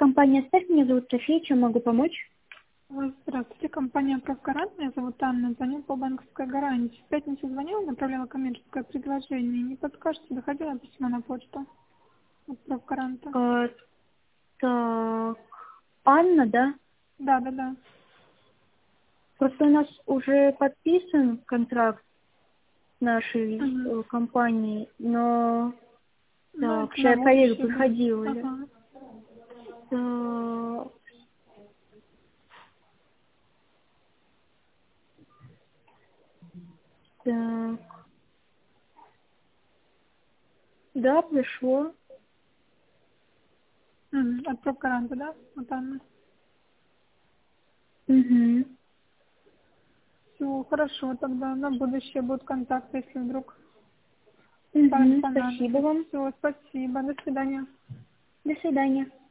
компания «Ставь». Меня зовут София. Чем могу помочь? Здравствуйте, компания «Правгарант». Меня зовут Анна. Звоню по банковской гарантии. В пятницу звонила, направляла коммерческое предложение. Не подскажете, доходило письмо на почту от «Правгаранта»? Так, Анна, да? Да. Просто у нас уже подписан контракт с нашей компанией, но Ну, так, это сейчас на я проверю, будущее, да. приходила ли. Ага. Так, да, пришло. От «Правгаранта», да? Вот Анна. Угу. Все, хорошо, тогда на будущее будут контакты, если вдруг Угу, спасибо понадобится. вам. Все, спасибо, до свидания. До свидания.